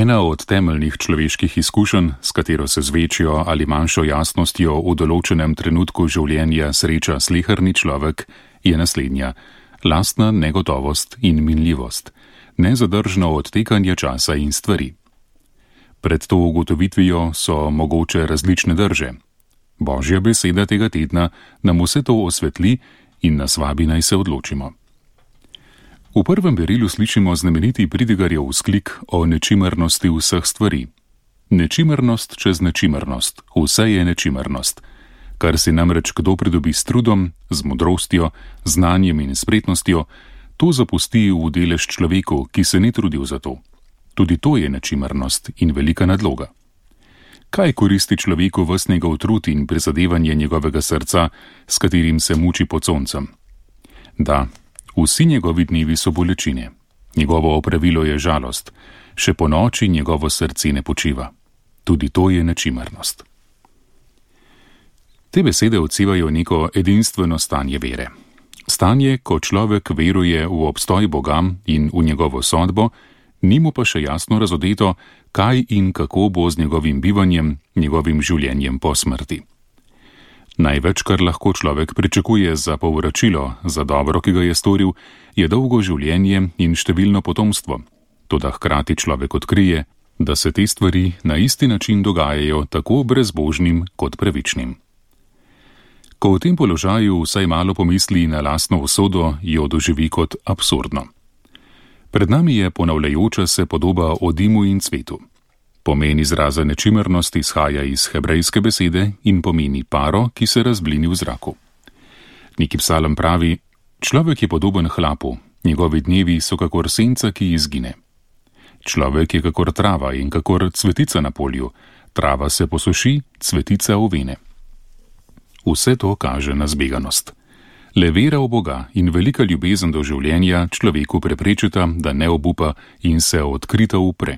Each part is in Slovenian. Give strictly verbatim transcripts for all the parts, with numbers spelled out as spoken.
Ena od temeljnih človeških izkušenj, s katero se z večjo ali manjšo jasnostjo v določenem trenutku življenja sreča sleherni človek, je naslednja: lastna negotovost in minljivost, nezadržno odtekanje časa in stvari. Pred to ugotovitvijo so mogoče različne drže. Božja beseda tega tedna nam vse to osvetli in nas vabi, naj se odločimo. V prvem berilu slišimo znameniti Pridigarjev vzklik o nečimernosti vseh stvari. Nečimernost čez nečimernost, vse je nečimernost. Kar si namreč kdo pridobi s trudom, z modrostjo, znanjem in spretnostjo, to zapusti v delež človeku, ki se ni trudil za to. Tudi to je nečimernost in velika nadloga. Kaj koristi človeku ves njegov trud in prizadevanje njegovega srca, s katerim se muči pod soncem? Da, vsi njegovi dnevi so bolečine. Njegovo opravilo je žalost. Še po noči njegovo srce ne počiva. Tudi to je nečimernost. Te besede odsevajo neko edinstveno stanje vere. Stanje, ko človek veruje v obstoj Boga in v njegovo sodbo, ni mu pa še jasno razodeto, kaj in kako bo z njegovim bivanjem, njegovim življenjem po smrti. Največ, kar lahko človek pričakuje za povračilo, za dobro, ki ga je storil, je dolgo življenje in številno potomstvo. Toda hkrati človek odkrije, da se te stvari na isti način dogajajo tako brezbožnim kot pravičnim. Ko v tem položaju vsaj malo pomisli na lastno usodo, jo doživi kot absurdno. Pred nami je ponavljajoča se podoba o dimu in cvetu. Pomen izraza nečimernost izhaja iz hebrejske besede in pomeni paro, ki se razblini v zraku. Neki psalm pravi: človek je podoben hlapu, njegovi dnevi so kakor senca, ki izgine. Človek je kakor trava in kakor cvetica na polju, trava se posuši, cvetica ovene. Vse to kaže na zbeganost. Le vera v Boga in velika ljubezen do življenja človeku preprečita, da ne obupa in se odkrito upre.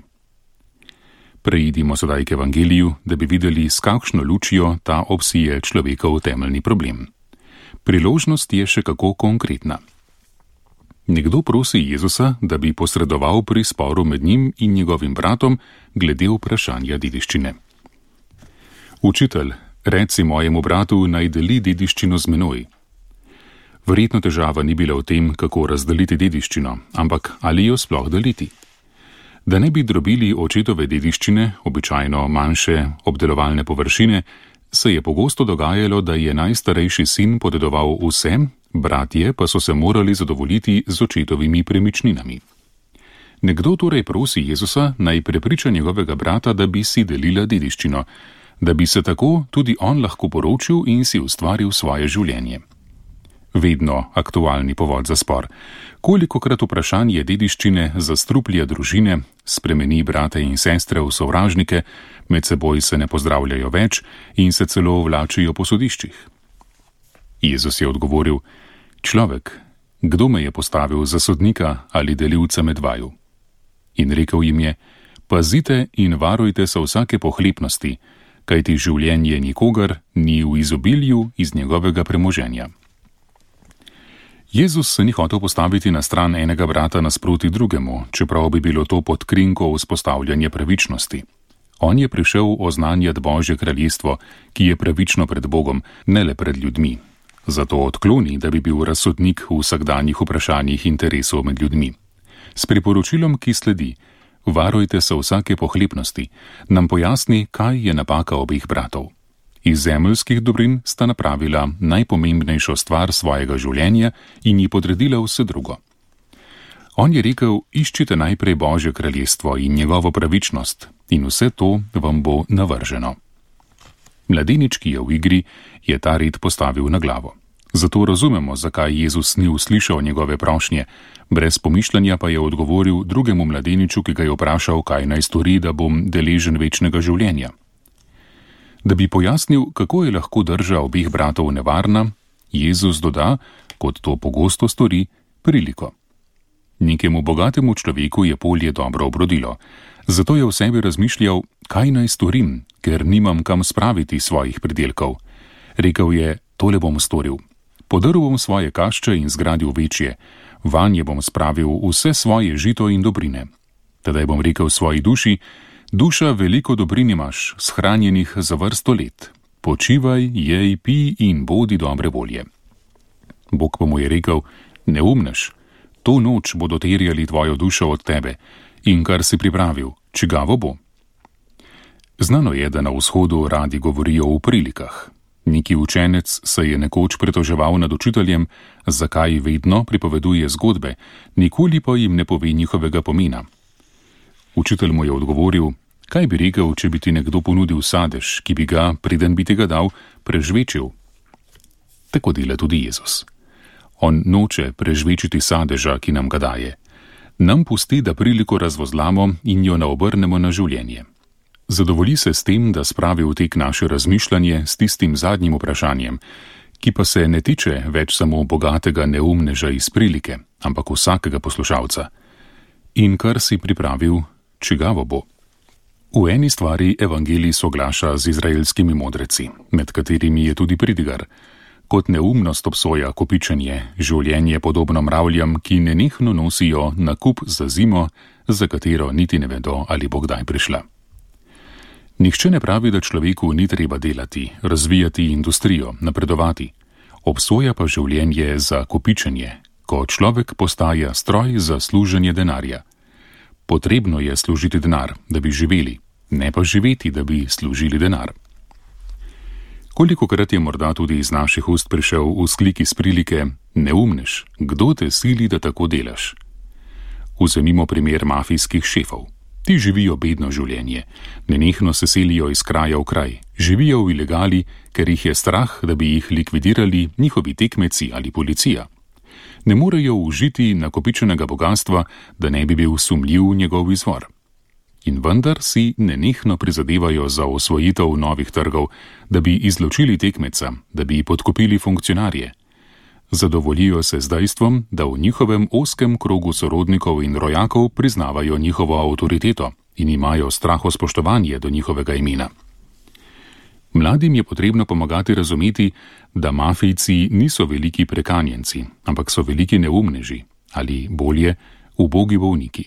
Preidimo sedaj k evangeliju, da bi videli, s kakšno lučjo ta obsije človekov temeljni problem. Priložnost je še kako konkretna. Nekdo prosi Jezusa, da bi posredoval pri sporu med njim in njegovim bratom glede vprašanja dediščine. Učitelj, reci mojemu bratu, naj deli dediščino z menoj. Verjetno težava ni bila v tem, kako razdeliti dediščino, ampak ali jo sploh deliti. Da ne bi drobili očetove dediščine, običajno manjše obdelovalne površine, se je pogosto dogajalo, da je najstarejši sin podedoval vse, bratje pa so se morali zadovoljiti z očetovimi premičninami. Nekdo torej prosi Jezusa, naj prepriča njegovega brata, da bi si delila dediščino, da bi se tako tudi on lahko poročil in si ustvaril svoje življenje. Vedno aktualni povod za spor. Kolikokrat vprašanje dediščine zastruplja družine, spremeni brate in sestre v sovražnike, med seboj se ne pozdravljajo več in se celo vlačijo po sodiščih. Jezus je odgovoril: človek, kdo me je postavil za sodnika ali delivca med vaju? In rekel jim je: pazite in varujte se vsake pohlepnosti, kajti življenje nikogar ni v izobilju iz njegovega premoženja. Jezus se ni hotel postaviti na stran enega brata nasproti drugemu, čeprav bi bilo to pod krinko vzpostavljanja pravičnosti. On je prišel oznanjati Božje kraljestvo, ki je pravično pred Bogom, ne le pred ljudmi. Zato odkloni, da bi bil razsodnik v vsakdanjih vprašanjih interesov med ljudmi. S priporočilom, ki sledi: varujte se vsake pohlepnosti, nam pojasni, kaj je napaka obeh bratov. Iz zemeljskih dobrin sta napravila najpomembnejšo stvar svojega življenja in ji podredila vse drugo. On je rekel: iščite najprej Božje kraljestvo in njegovo pravičnost in vse to vam bo navrženo. Mladenič, ki je v igri, je ta red postavil na glavo. Zato razumemo, zakaj Jezus ni uslišal njegove prošnje, brez pomišljanja pa je odgovoril drugemu mladeniču, ki ga je vprašal, kaj naj stori, da bom deležen večnega življenja. Da bi pojasnil, kako je lahko drža obeh bratov nevarna, Jezus doda, kot to pogosto stori, priliko. Nekemu bogatemu človeku je polje dobro obrodilo, zato je v sebi razmišljal, kaj naj storim, ker nimam kam spraviti svojih pridelkov. Rekel je: tole bom storil. Podrl bom svoje kašče in zgradil večje, vanje bom spravil vse svoje žito in dobrine. Tedaj bom rekel svoji duši: duša, veliko dobrin imaš, shranjenih za vrsto let. Počivaj, jej, pij in bodi dobre volje. Bog pa mu je rekel: neumnež, to noč bodo terjali tvojo dušo od tebe, in kar si pripravil, čigavo bo? Znano je, da na vzhodu radi govorijo o prilikah. Neki učenec se je nekoč pritoževal nad učiteljem, zakaj vedno pripoveduje zgodbe, nikoli pa jim ne pove njihovega pomena. Učitelj mu je odgovoril: kaj bi rekel, če bi ti nekdo ponudil sadež, ki bi ga, preden bi ti ga dal, prežvečil? Tako dela tudi Jezus. On noče prežvečiti sadeža, ki nam ga daje. Nam pusti, da priliko razvozlamo in jo naobrnemo na življenje. Zadovolji se s tem, da spravi v tek naše razmišljanje s tistim zadnjim vprašanjem, ki pa se ne tiče več samo bogatega neumneža iz prilike, ampak vsakega poslušalca. In kar si pripravil, čigavo bo? V eni stvari evangelij soglaša z izraelskimi modreci, med katerimi je tudi pridigar. Kot neumnost obsoja kopičenje, življenje podobno mravljam, ki nenehno nosijo nakup za zimo, za katero niti ne vedo, ali bo kdaj prišla. Nihče ne pravi, da človeku ni treba delati, razvijati industrijo, napredovati. Obsoja pa življenje za kopičenje, ko človek postaja stroj za služenje denarja. Potrebno je služiti denar, da bi živeli, ne pa živeti, da bi služili denar. Kolikokrat je morda tudi iz naših ust prišel vzklik iz prilike: neumnež, kdo te sili, da tako delaš? Vzemimo primer mafijskih šefov. Ti živijo bedno življenje, nenehno se selijo iz kraja v kraj, živijo v ilegali, ker jih je strah, da bi jih likvidirali njihovi tekmeci ali policija. Ne morejo užiti nakopičenega bogatstva, da ne bi bil sumljiv njegov izvor. In vendar si nenehno prizadevajo za osvojitev novih trgov, da bi izločili tekmeca, da bi podkupili funkcionarje. Zadovoljijo se z dejstvom, da v njihovem ozkem krogu sorodnikov in rojakov priznavajo njihovo avtoriteto in imajo strahospoštovanje do njihovega imena. Mladim je potrebno pomagati razumeti, da mafijci niso veliki prekanjenci, ampak so veliki neumneži, ali bolje, ubogi bolniki.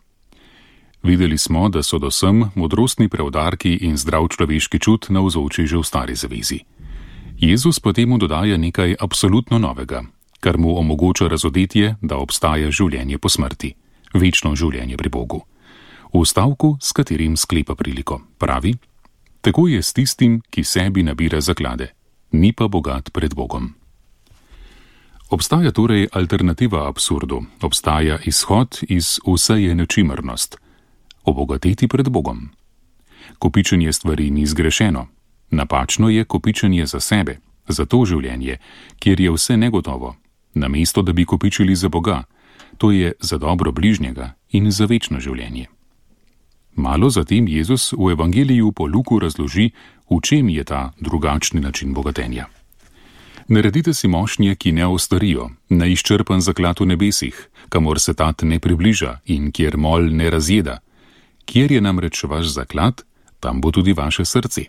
Videli smo, da so dosem modrostni preudarki in zdrav človeški čut navzoči že v stari zavezi. Jezus pa temu dodaja nekaj absolutno novega, kar mu omogoča razodetje, da obstaja življenje po smrti, večno življenje pri Bogu. V stavku, s katerim sklepa priliko, pravi: tako je s tistim, ki sebi nabira zaklade, ni pa bogat pred Bogom. Obstaja torej alternativa absurdu, obstaja izhod iz vse je nečimrnost. Obogateti pred Bogom. Kopičenje stvari ni zgrešeno. Napačno je kopičenje za sebe, za to življenje, kjer je vse negotovo, namesto da bi kopičili za Boga, to je za dobro bližnjega in za večno življenje. Malo zatem Jezus v evangeliju po Luku razloži, v čem je ta drugačni način bogatenja. Naredite si mošnje, ki ne ostarijo, neizčrpan zaklad v nebesih, kamor se tat ne približa in kjer mol ne razjeda. Kjer je namreč vaš zaklad, tam bo tudi vaše srce.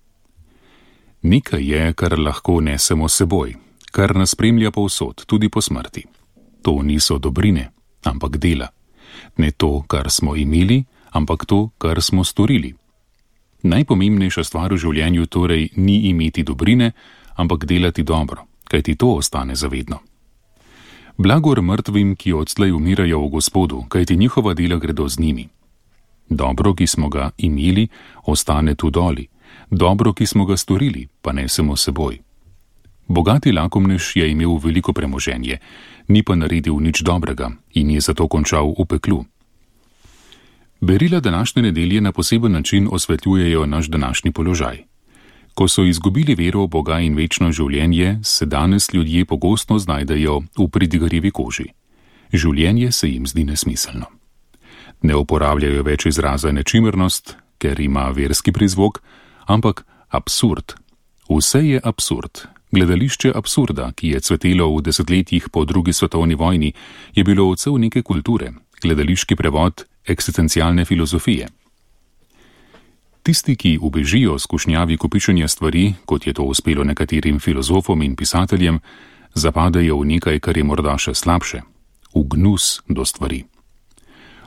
Nekaj je, kar lahko nesemo seboj, kar nas spremlja povsod, tudi po smrti. To niso dobrine, ampak dela. Ne to, kar smo imeli, ampak to, kar smo storili. Najpomembnejša stvar v življenju torej ni imeti dobrine, ampak delati dobro, kajti to ostane zavedno. Blagor mrtvim, ki odslej umirajo v Gospodu, kajti njihova dela gredo z njimi. Dobro, ki smo ga imeli, ostane tu doli. Dobro, ki smo ga storili, pa nesemo seboj. Bogati lakomnež je imel veliko premoženje, ni pa naredil nič dobrega in je zato končal v peklu. Berila današnje nedelje na poseben način osvetljujejo naš današnji položaj. Ko so izgubili vero v Boga in večno življenje, se danes ljudje pogosto znajdejo v pridigarjevi koži. Življenje se jim zdi nesmiselno. Ne uporabljajo več izraza nečimrnost, ker ima verski prizvok, ampak absurd. Vse je absurd. Gledališče absurda, ki je cvetelo v desetletjih po drugi svetovni vojni, je bilo odsev neke kulture, gledališki prevod eksistencialne filozofije. Tisti, ki ubežijo skušnjavi kopičenja stvari, kot je to uspelo nekaterim filozofom in pisateljem, zapadajo v nekaj, kar je morda še slabše, v gnus do stvari.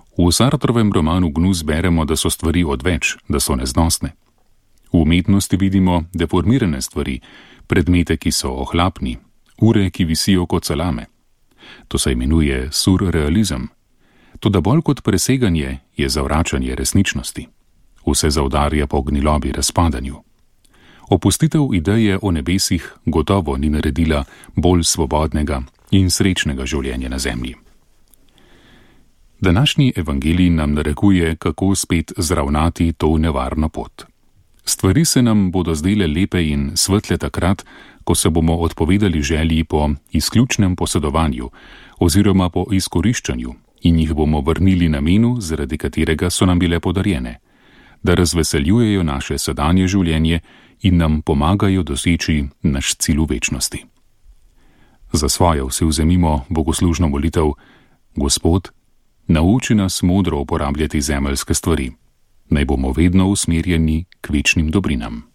V Sartrovem romanu Gnus beremo, da so stvari odveč, da so neznosne. V umetnosti vidimo deformirane stvari, predmete, ki so ohlapni, ure, ki visijo kot salame. To se imenuje surrealizem. Toda bolj kot preseganje je zavračanje resničnosti. Vse zaudarja po gnilobi razpadanju. Opustitev ideje o nebesih gotovo ni naredila bolj svobodnega in srečnega življenja na zemlji. Današnji evangelij nam narekuje, kako spet zravnati to nevarno pot. Stvari se nam bodo zdele lepe in svetle takrat, ko se bomo odpovedali želji po izključnem posedovanju oziroma po izkoriščanju in jih bomo vrnili namenu, zaradi katerega so nam bile podarjene, da razveseljujejo naše sedanje življenje in nam pomagajo doseči naš cilj v večnosti. Za svojo si vzemimo bogoslužno molitev: Gospod, nauči nas modro uporabljati zemeljske stvari. Naj bomo vedno usmerjeni k večnim dobrinam.